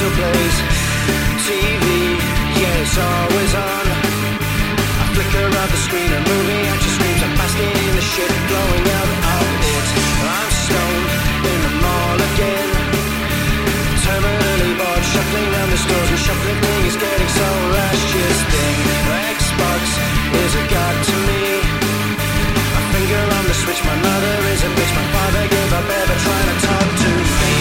still plays. TV, yeah, it's always on. I flicker out the screen, a movie action screams. I'm basking in the shit, blowing out of it. I'm stoned in the mall again, terminally bored, shuffling down the stores, and shuffling thing is getting so rashes thing. Xbox is a god to me. My finger on the switch, my mother is a bitch. My father gave up ever trying to talk to me.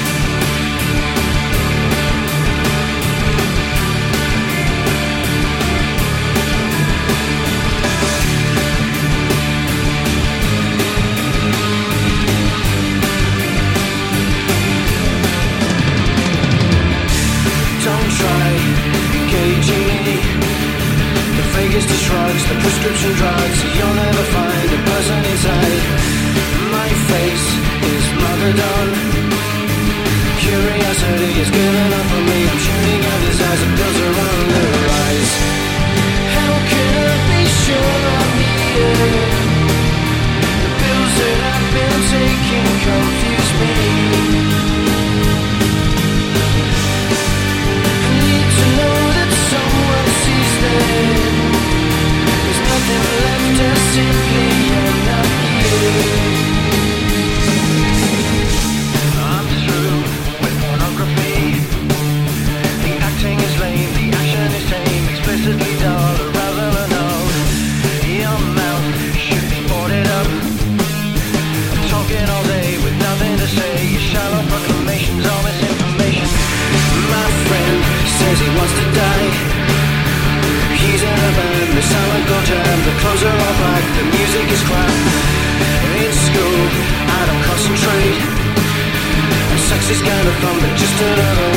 Don't try engaging me. The fakest of shrugs, the prescription drugs. You'll never find a person inside. My face is mothered on. Curiosity is given up on me. I'm shooting others as the pills are on the rise. How can I be sure I'm here? The pills that I've been taking confuse me. To know that someone sees them. There's nothing left to simply I'm not here. I'm through with pornography. The acting is lame, the action is tame, explicitly dull, arousal or no. Your mouth should be boarded up. I'm talking all day with nothing to say. Your shallow proclamations, all misinformation. My friend says he wants to die. He's in a band, they sound like gold jam. The clothes are all black, the music is crap. In school, I don't concentrate. And sex is kind of fun, but just another